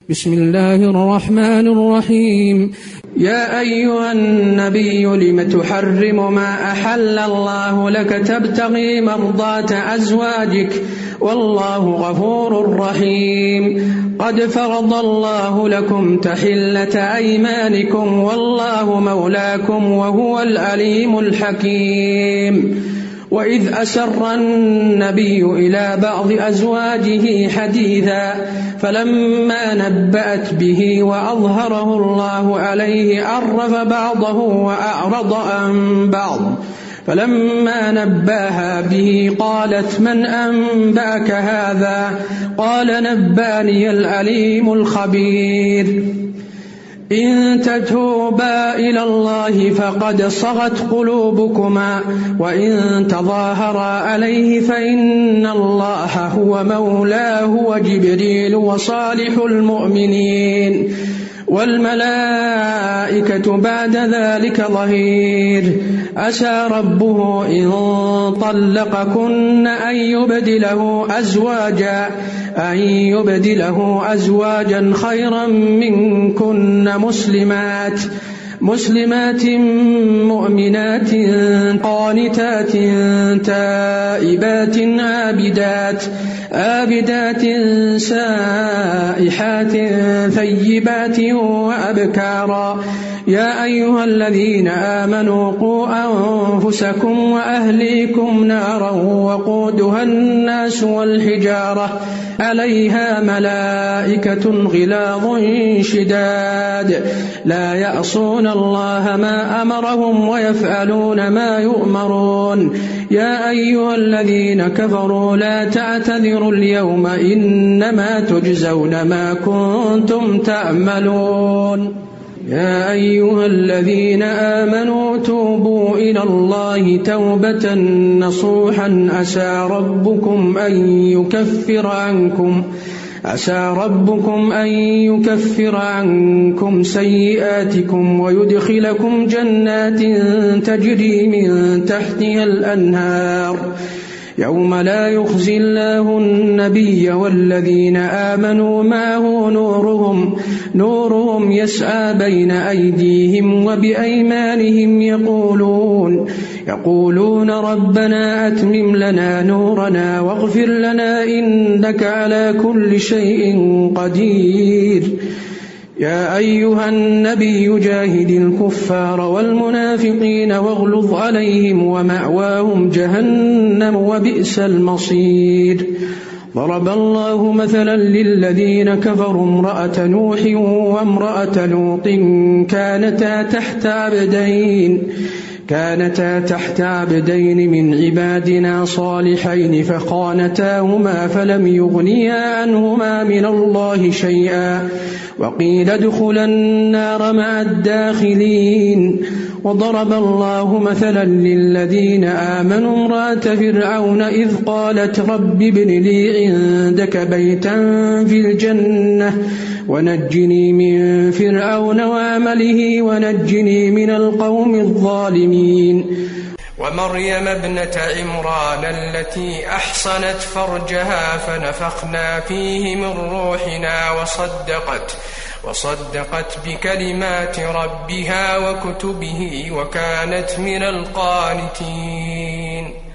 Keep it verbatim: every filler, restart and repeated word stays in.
بسم الله الرحمن الرحيم. يا أيها النبي لم تحرم ما أحل الله لك تبتغي مرضات أزواجك والله غفور رحيم. قد فرض الله لكم تحلة أيمانكم والله مولاكم وهو العليم الحكيم. وإذ أسر النبي إلى بعض أزواجه حديثا فلما نبأت به وأظهره الله عليه عرف بعضه وأعرض عن بعض فلما نباها به قالت من أنبأك هذا؟ قال نباني العليم الخبير. إن تتوبا إلى الله فقد صغت قلوبكما وإن تظاهرا عليه فإن الله هو مولاه وجبريل وصالح المؤمنين والملائكة بعد ذلك ظهير. عسى ربه إن طلقكن أن يبدله أزواجا أن يبدله أزواجا خيرا منكن مسلمات مسلمات مؤمنات قانتات تائبات عابدات عابدات سائحات ثيبات وأبكارا. يا أيها الذين آمنوا قوا أنفسكم وأهليكم نارا وقودها الناس والحجارة عليها ملائكة غلاظ شداد لا يعصون الله ما أمرهم ويفعلون ما يؤمرون. يا أيها الذين كفروا لا تعتذروا اليوم إنما تجزون ما كنتم تعملون. يا أيها الذين آمنوا توبوا إلى الله توبة نصوحا عسى ربكم أن يكفر عنكم عسى ربكم أن يكفر عنكم سيئاتكم ويدخلكم جنات تجري من تحتها الأنهار يوم لا يخزي الله النبي والذين آمنوا معه نورهم نورهم يسعى بين أيديهم وبأيمانهم يقولون يقولون ربنا أتمم لنا نورنا واغفر لنا إنك على كل شيء قدير. يا أيها النبي جاهد الكفار والمنافقين واغلظ عليهم ومأواهم جهنم وبئس المصير. ضرب الله مثلا للذين كفروا امرأة نوح وامرأة لوط كانتا تحت عبدين كانتا تحت عبدين من عبادنا صالحين فخانتاهما فلم يغنيا عنهما من الله شيئا وقيل ادخلا النار مع الداخلين. وضرب الله مثلا للذين آمنوا امرأة فرعون إذ قالت رب ابن لي عندك بيتا في الجنة ونجني من فرعون وعمله ونجني من القوم الظالمين. ومريم ابنة عمران التي أحصنت فرجها فنفخنا فيه من روحنا وصدقت وصدقت بكلمات ربها وكتبه وكانت من القانتين.